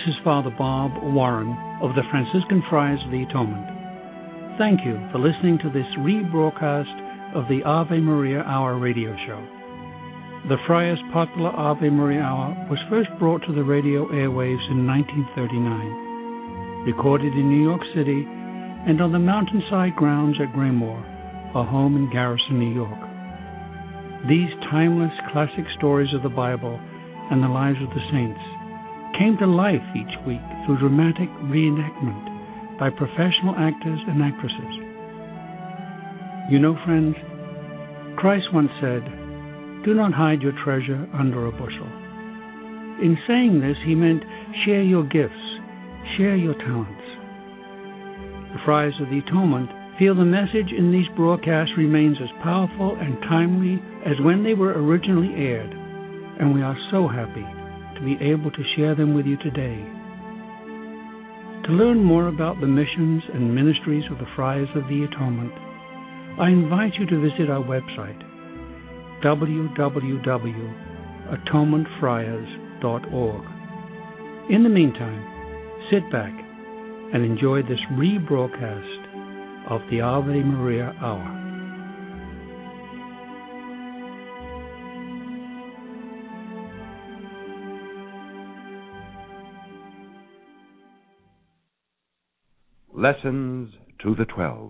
is Father Bob Warren of the Franciscan Friars of the Atonement. Thank you for listening to this rebroadcast of the Ave Maria Hour radio show. The Friars' popular Ave Maria Hour was first brought to the radio airwaves in 1939, recorded in New York City and on the mountainside grounds at Graymoor, a home in Garrison, New York. These timeless classic stories of the Bible and the lives of the saints came to life each week through dramatic reenactment by professional actors and actresses. You know, friends, Christ once said, "Do not hide your treasure under a bushel." In saying this, he meant share your gifts, share your talents. The Friars of the Atonement feel the message in these broadcasts remains as powerful and timely as when they were originally aired, and we are so happy to be able to share them with you today. To learn more about the missions and ministries of the Friars of the Atonement, I invite you to visit our website, www.atonementfriars.org. In the meantime, sit back and enjoy this rebroadcast of the Ave Maria Hour. Lessons to the 12.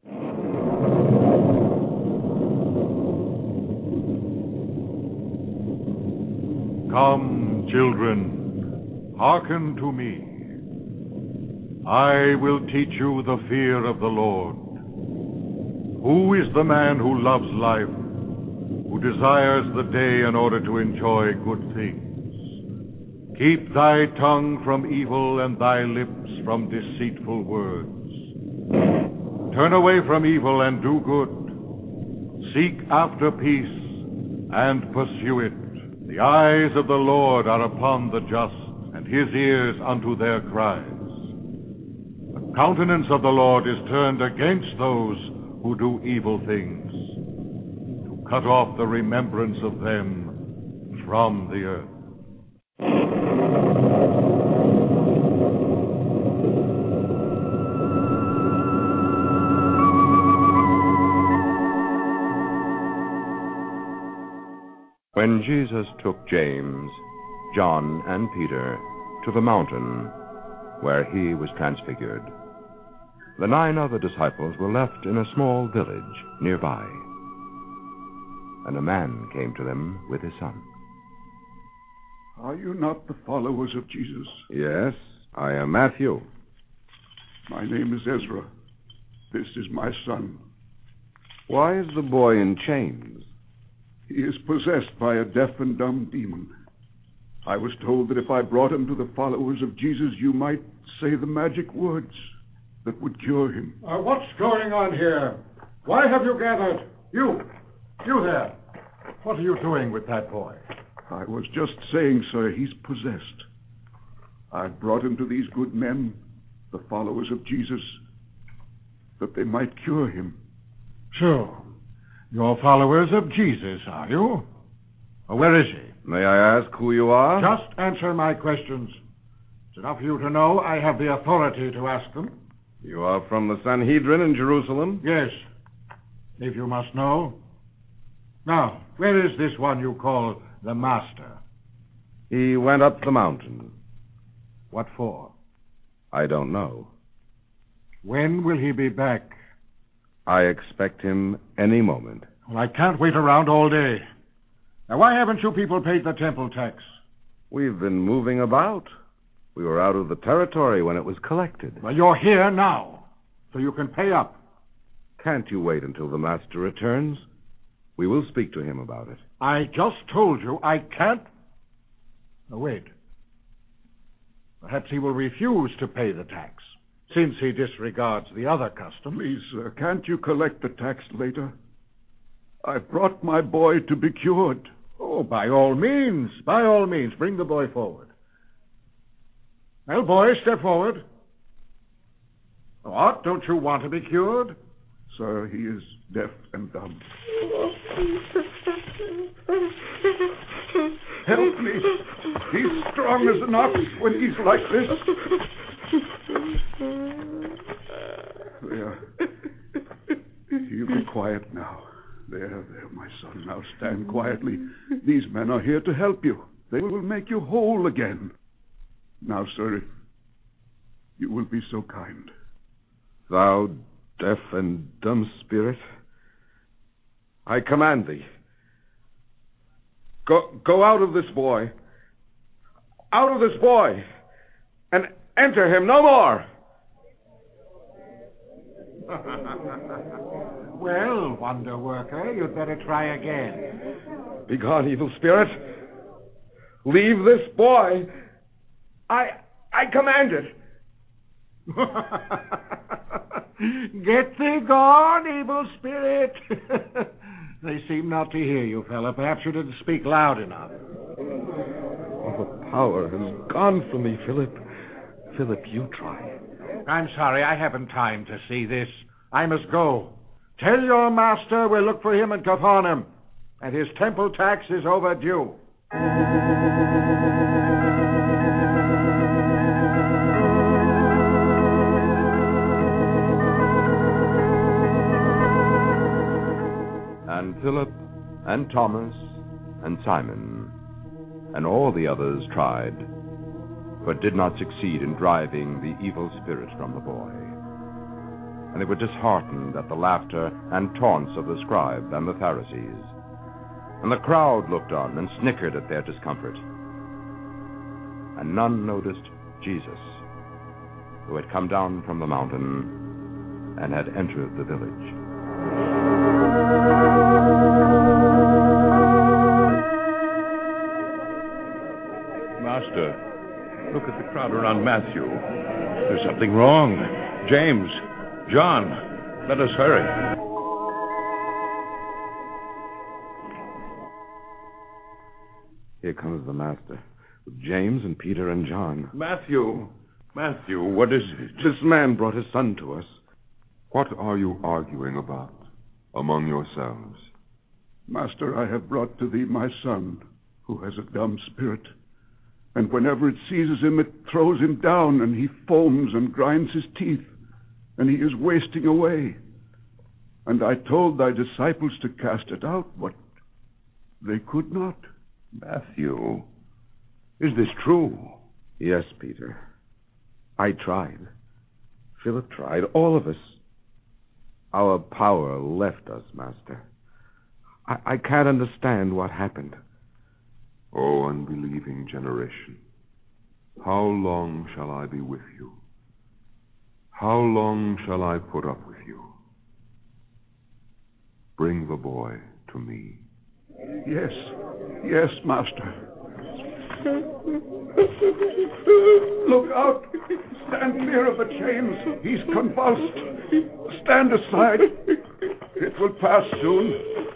Come, children, hearken to me. I will teach you the fear of the Lord. Who is the man who loves life, who desires the day in order to enjoy good things? Keep thy tongue from evil and thy lips from deceitful words. Turn away from evil and do good. Seek after peace and pursue it. The eyes of the Lord are upon the just, and his ears unto their cries. The countenance of the Lord is turned against those who do evil things, to cut off the remembrance of them from the earth. When Jesus took James, John, and Peter to the mountain where he was transfigured, the 9 other disciples were left in a small village nearby. And a man came to them with his son. Are you not the followers of Jesus? Yes, I am Matthew. My name is Ezra. This is my son. Why is the boy in chains? He is possessed by a deaf and dumb demon. I was told that if I brought him to the followers of Jesus, you might say the magic words that would cure him. What's going on here? Why have you gathered? You there. What are you doing with that boy? I was just saying, sir, he's possessed. I brought him to these good men, the followers of Jesus, that they might cure him. So, you're followers of Jesus, are you? Where is he? May I ask who you are? Just answer my questions. It's enough for you to know I have the authority to ask them. You are from the Sanhedrin in Jerusalem? Yes, if you must know. Now, where is this one you call the Master? He went up the mountain. What for? I don't know. When will he be back? I expect him any moment. Well, I can't wait around all day. Now, why haven't you people paid the temple tax? We've been moving about. We were out of the territory when it was collected. Well, you're here now, so you can pay up. Can't you wait until the master returns? We will speak to him about it. I just told you I can't. Now, wait. Perhaps he will refuse to pay the tax, since he disregards the other custom. Please, sir, can't you collect the tax later? I've brought my boy to be cured. Oh, by all means. By all means. Bring the boy forward. Well, boy, step forward. What? Don't you want to be cured? Sir, he is deaf and dumb. Help me. He's strong as an ox when he's like this. There. You be quiet now. There, my son. Now stand quietly. These men are here to help you. They will make you whole again. Now, sir, if you will be so kind. Thou deaf and dumb spirit, I command thee. Go out of this boy. Out of this boy. And enter him no more. Well, wonder worker, you'd better try again. Begone, evil spirit. Leave this boy. I command it. Get thee gone, evil spirit. They seem not to hear you, fella. Perhaps you didn't speak loud enough. All the power has gone from me, Philip. Philip, you try. I'm sorry, I haven't time to see this. I must go. Tell your master we'll look for him at Capernaum, and his temple tax is overdue. And Philip and Thomas and Simon and all the others tried, but did not succeed in driving the evil spirit from the boy. And they were disheartened at the laughter and taunts of the scribes and the Pharisees. And the crowd looked on and snickered at their discomfort. And none noticed Jesus, who had come down from the mountain and had entered the village. Master, look at the crowd around Matthew. There's something wrong. James, John, let us hurry. Here comes the master, with James and Peter and John. Matthew, what is it? This man brought his son to us. What are you arguing about among yourselves? Master, I have brought to thee my son, who has a dumb spirit. And whenever it seizes him, it throws him down, and he foams and grinds his teeth, and he is wasting away. And I told thy disciples to cast it out, but they could not. Matthew, is this true? Yes, Peter. I tried. Philip tried. All of us. Our power left us, Master. I can't understand what happened. O unbelieving generation, how long shall I be with you? How long shall I put up with you? Bring the boy to me. Yes, Master. Look out! Stand clear of the chains. He's convulsed. Stand aside. It will pass soon.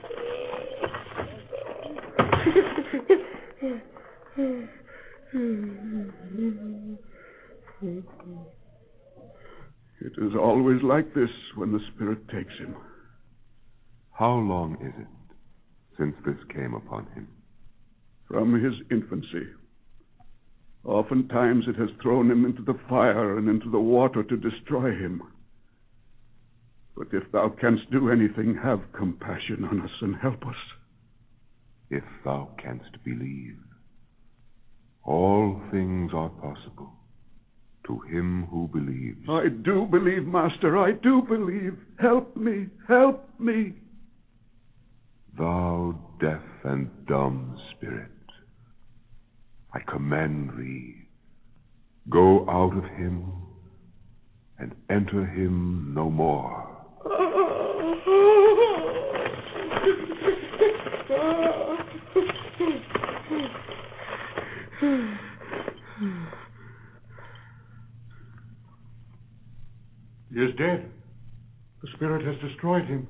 It is always like this when the Spirit takes him. How long is it since this came upon him? From his infancy. Oftentimes it has thrown him into the fire and into the water to destroy him. But if thou canst do anything, have compassion on us and help us. If thou canst believe, all things are possible to him who believes. I do believe, Master, I do believe. Help me, help me. Thou deaf and dumb spirit, I command thee, go out of him and enter him no more. He is dead. The spirit has destroyed him.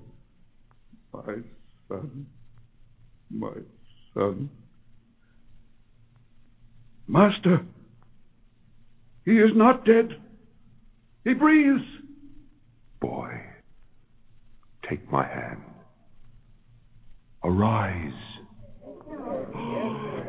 My son. Master, he is not dead. He breathes. Boy, take my hand. Arise.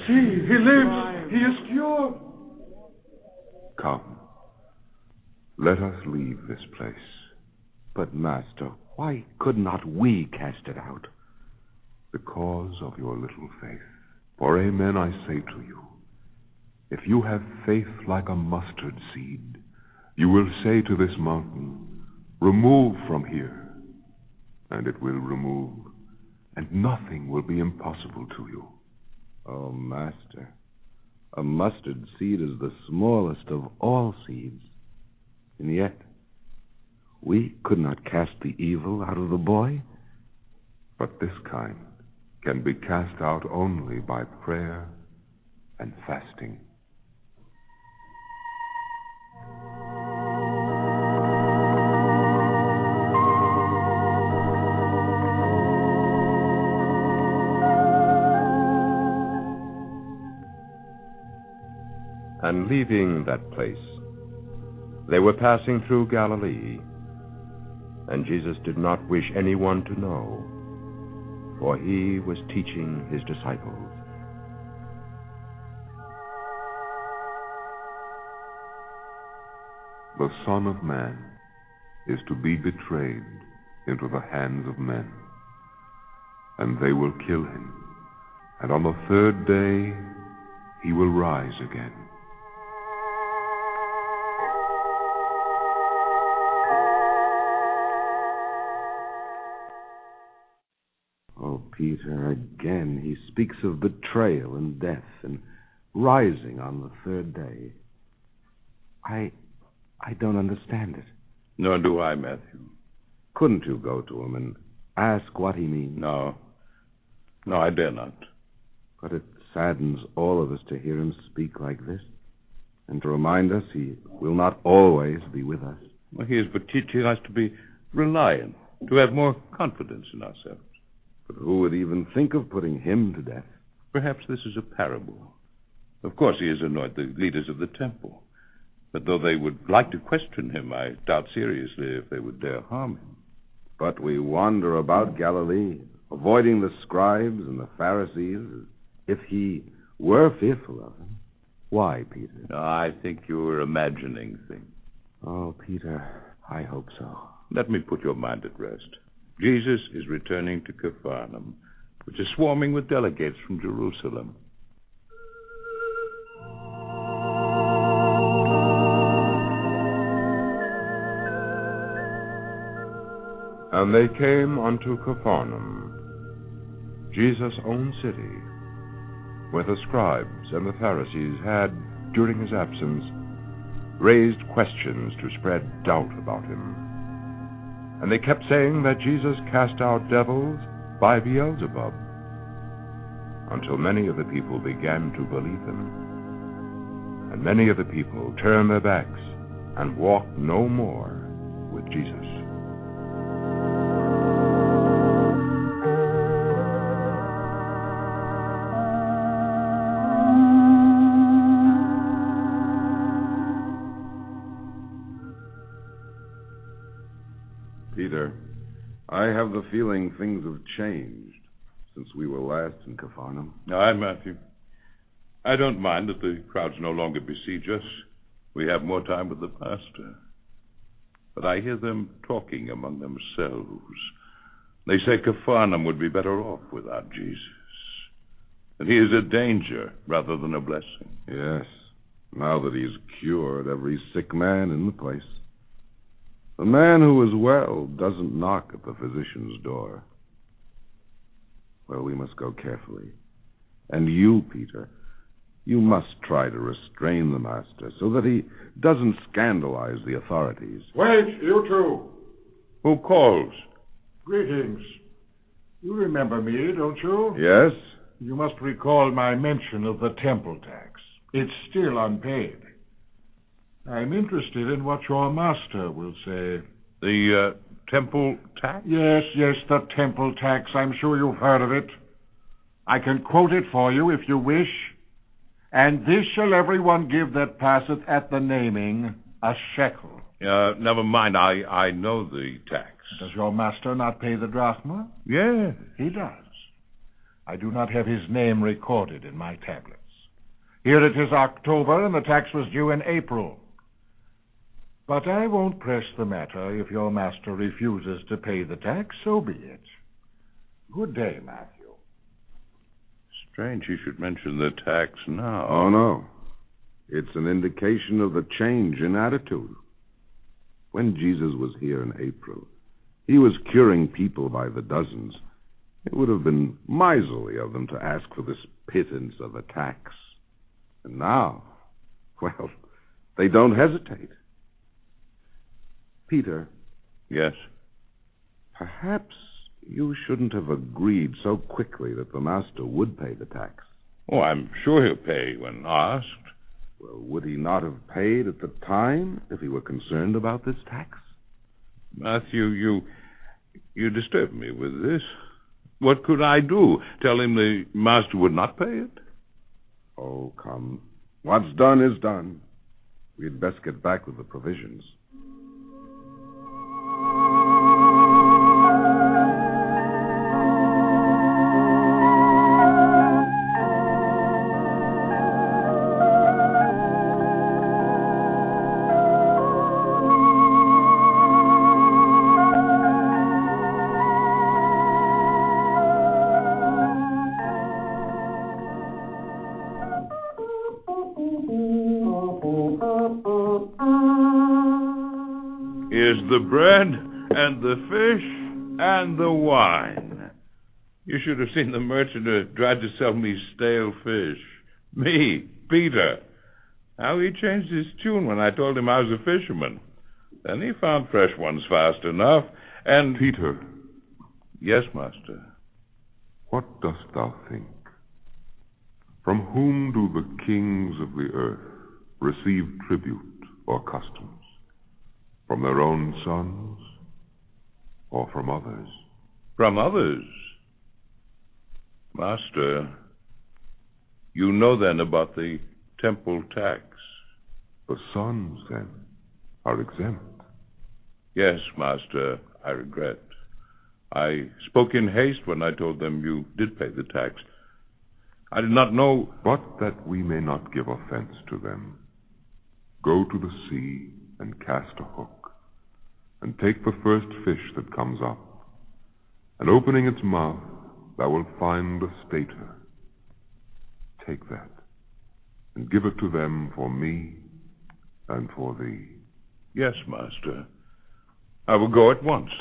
See, he lives. He is cured. Come. Let us leave this place. But, Master, why could not we cast it out? Because of your little faith. For amen I say to you, if you have faith like a mustard seed, you will say to this mountain, remove from here, and it will remove, and nothing will be impossible to you. Oh, Master, a mustard seed is the smallest of all seeds, and yet we could not cast the evil out of the boy. But this kind can be cast out only by prayer and fasting. And leaving that place, they were passing through Galilee, and Jesus did not wish anyone to know, for he was teaching his disciples. The Son of Man is to be betrayed into the hands of men, and they will kill him, and on the third day he will rise again. Oh, Peter, again he speaks of betrayal and death and rising on the third day. I don't understand it. Nor do I, Matthew. Couldn't you go to him and ask what he means? No, I dare not. But it saddens all of us to hear him speak like this, and to remind us he will not always be with us. Well, he is but teaching us to be reliant, to have more confidence in ourselves. But who would even think of putting him to death? Perhaps this is a parable. Of course, he has annoyed the leaders of the temple. But though they would like to question him, I doubt seriously if they would dare harm him. But we wander about Galilee, avoiding the scribes and the Pharisees, as if he were fearful of them. Why, Peter? No, I think you are imagining things. Oh, Peter, I hope so. Let me put your mind at rest. Jesus is returning to Capharnaum, which is swarming with delegates from Jerusalem. And they came unto Capharnaum, Jesus' own city, where the scribes and the Pharisees had, during his absence, raised questions to spread doubt about him. And they kept saying that Jesus cast out devils by Beelzebub, until many of the people began to believe him. And many of the people turned their backs and walked no more with Jesus. Peter, I have the feeling things have changed since we were last in Capharnaum. Aye, Matthew. I don't mind that the crowds no longer besiege us. We have more time with the pastor. But I hear them talking among themselves. They say Capharnaum would be better off without Jesus. That he is a danger rather than a blessing. Yes, now that he's cured every sick man in the place. The man who is well doesn't knock at the physician's door. Well, we must go carefully. And you, Peter, you must try to restrain the master so that he doesn't scandalize the authorities. Wait, you two. Who calls? Greetings. You remember me, don't you? Yes? You must recall my mention of the temple tax. It's still unpaid. I'm interested in what your master will say. The temple tax? Yes, the temple tax. I'm sure you've heard of it. I can quote it for you if you wish. And this shall everyone give that passeth at the naming a shekel. Never mind. I know the tax. Does your master not pay the drachma? Yes. He does. I do not have his name recorded in my tablets. Here it is October, and the tax was due in April. But I won't press the matter. If your master refuses to pay the tax, so be it. Good day, Matthew. Strange he should mention the tax now. Oh, no. It's an indication of the change in attitude. When Jesus was here in April, he was curing people by the dozens. It would have been miserly of them to ask for this pittance of a tax. And now, well, they don't hesitate. Peter. Yes? Perhaps you shouldn't have agreed so quickly that the master would pay the tax. Oh, I'm sure he'll pay when asked. Well, would he not have paid at the time if he were concerned about this tax? Matthew, you disturb me with this. What could I do? Tell him the master would not pay it? Oh, come. What's done is done. We'd best get back with the provisions. Here's the bread and the fish and the wine. You should have seen the merchant who tried to sell me stale fish. Me, Peter. How he changed his tune when I told him I was a fisherman. Then he found fresh ones fast enough, and... Peter. Yes, master. What dost thou think? From whom do the kings of the earth receive tribute or customs? From their own sons, or from others? From others. Master, you know then about the temple tax. The sons, then, are exempt. Yes, master, I regret. I spoke in haste when I told them you did pay the tax. I did not know... But that we may not give offense to them, go to the sea and cast a hook, and take the first fish that comes up, and opening its mouth, thou wilt find a stater. Take that, and give it to them for me and for thee. Yes, master. I will go at once.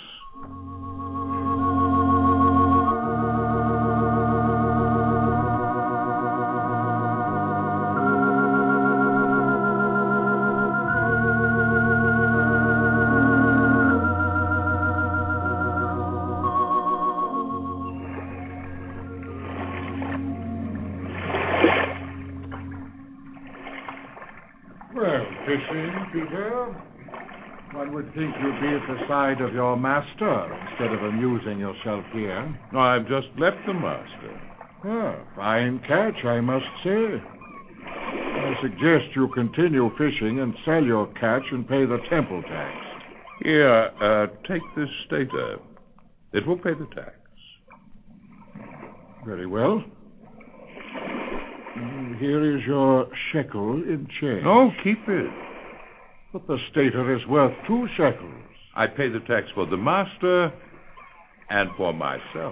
Fishing, Peter? One would think you'd be at the side of your master instead of amusing yourself here. No, I've just left the master. Fine catch, I must say. I suggest you continue fishing and sell your catch and pay the temple tax. Here, take this stater. It will pay the tax. Very well. Here is your shekel in change. No, keep it. But the stater is worth 2 shekels. I pay the tax for the master and for myself.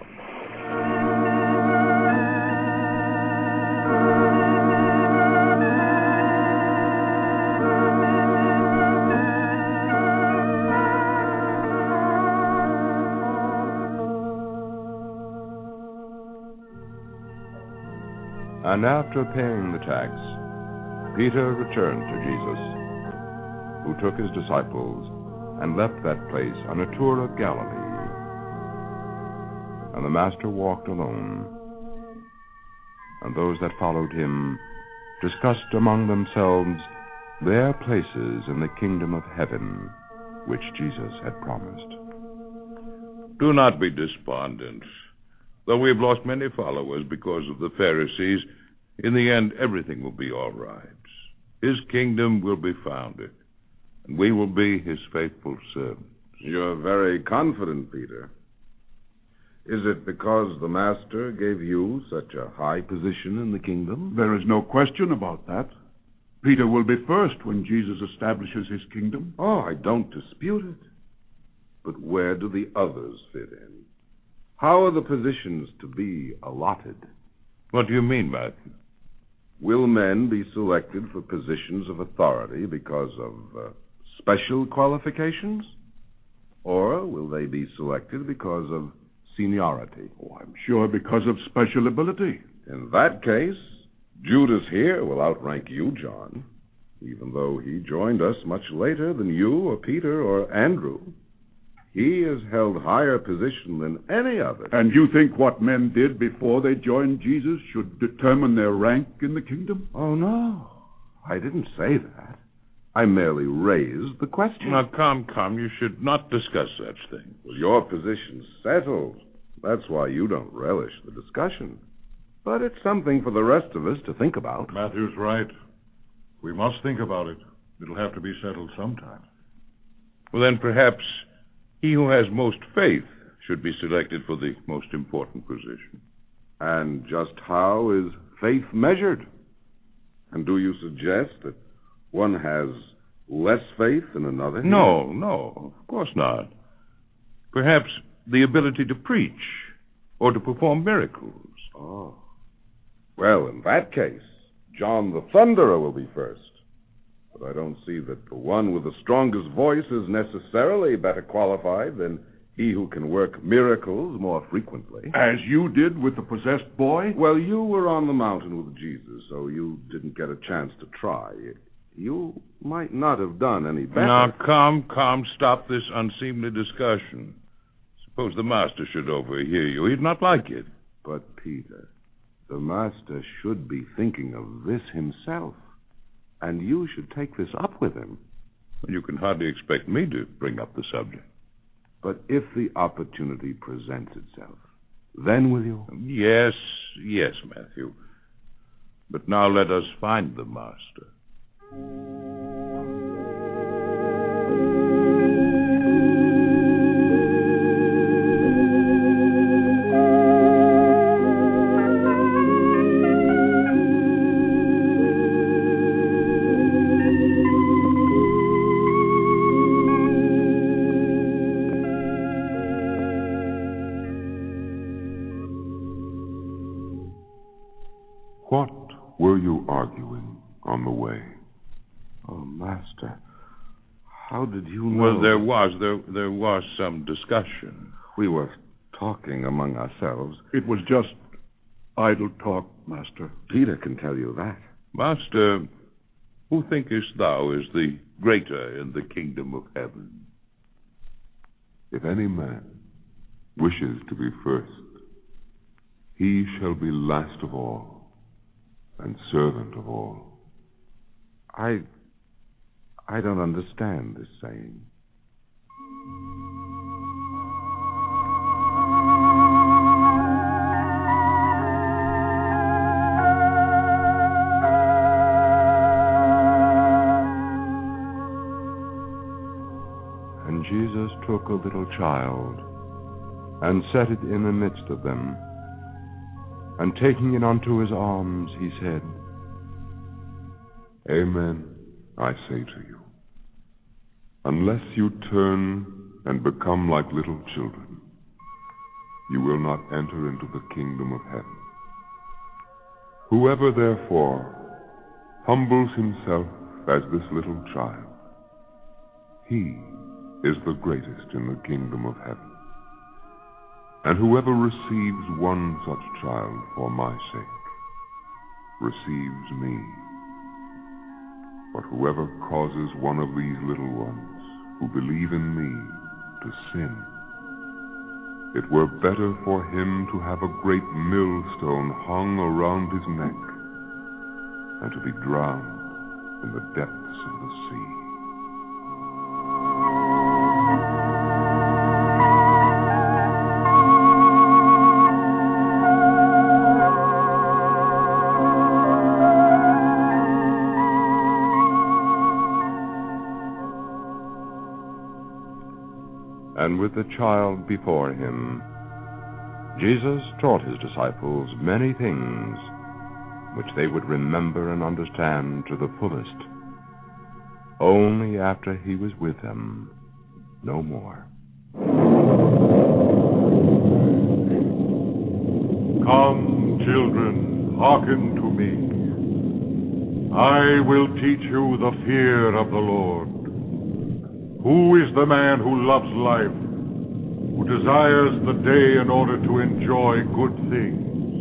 And after paying the tax, Peter returned to Jesus, who took his disciples and left that place on a tour of Galilee. And the master walked alone, and those that followed him discussed among themselves their places in the kingdom of heaven, which Jesus had promised. Do not be despondent. Though we have lost many followers because of the Pharisees, in the end everything will be all right. His kingdom will be founded, and we will be his faithful servants. You're very confident, Peter. Is it because the Master gave you such a high position in the kingdom? There is no question about that. Peter will be first when Jesus establishes his kingdom. Oh, I don't dispute it. But where do the others fit in? How are the positions to be allotted? What do you mean, Matthew? Will men be selected for positions of authority because of special qualifications? Or will they be selected because of seniority? Oh, I'm sure because of special ability. In that case, Judas here will outrank you, John, even though he joined us much later than you or Peter or Andrew. He has held higher position than any other. And you think what men did before they joined Jesus should determine their rank in the kingdom? Oh, no. I didn't say that. I merely raised the question. Now, come. You should not discuss such things. Well, your position's settled. That's why you don't relish the discussion. But it's something for the rest of us to think about. Matthew's right. We must think about it. It'll have to be settled sometime. Well, then perhaps he who has most faith should be selected for the most important position. And just how is faith measured? And do you suggest that one has less faith than another? No, of course not. Perhaps the ability to preach or to perform miracles. Oh. Well, in that case, John the Thunderer will be first. But I don't see that the one with the strongest voice is necessarily better qualified than he who can work miracles more frequently. As you did with the possessed boy? Well, you were on the mountain with Jesus, so you didn't get a chance to try. You might not have done any better. Now, come, stop this unseemly discussion. Suppose the Master should overhear you. He'd not like it. But, Peter, the Master should be thinking of this himself, and you should take this up with him. You can hardly expect me to bring up the subject. But if the opportunity presents itself, then will you? Yes, Matthew. But now let us find the Master. What were you arguing on the way? Oh, Master, how did you know? Well, there was some discussion. We were talking among ourselves. It was just idle talk, Master. Peter can tell you that. Master, who thinkest thou is the greater in the kingdom of heaven? If any man wishes to be first, he shall be last of all and servant of all. I don't understand this saying. And Jesus took a little child and set it in the midst of them. And taking it unto his arms, he said, Amen, I say to you, unless you turn and become like little children, you will not enter into the kingdom of heaven. Whoever therefore humbles himself as this little child, he is the greatest in the kingdom of heaven. And whoever receives one such child for my sake receives me. But whoever causes one of these little ones who believe in me to sin, it were better for him to have a great millstone hung around his neck and to be drowned in the depths of the sea. and with the child before him, Jesus taught his disciples many things which they would remember and understand to the fullest, only after he was with them no more. Come, children, hearken to me. I will teach you the fear of the Lord. Who is the man who loves life, who desires the day in order to enjoy good things?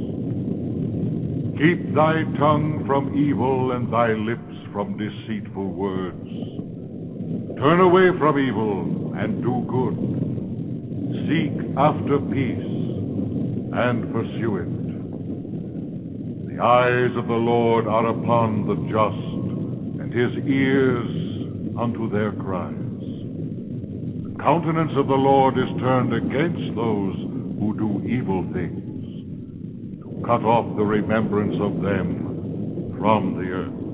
Keep thy tongue from evil and thy lips from deceitful words. Turn away from evil and do good. Seek after peace and pursue it. The eyes of the Lord are upon the just, and his ears unto their cries. The countenance of the Lord is turned against those who do evil things, to cut off the remembrance of them from the earth.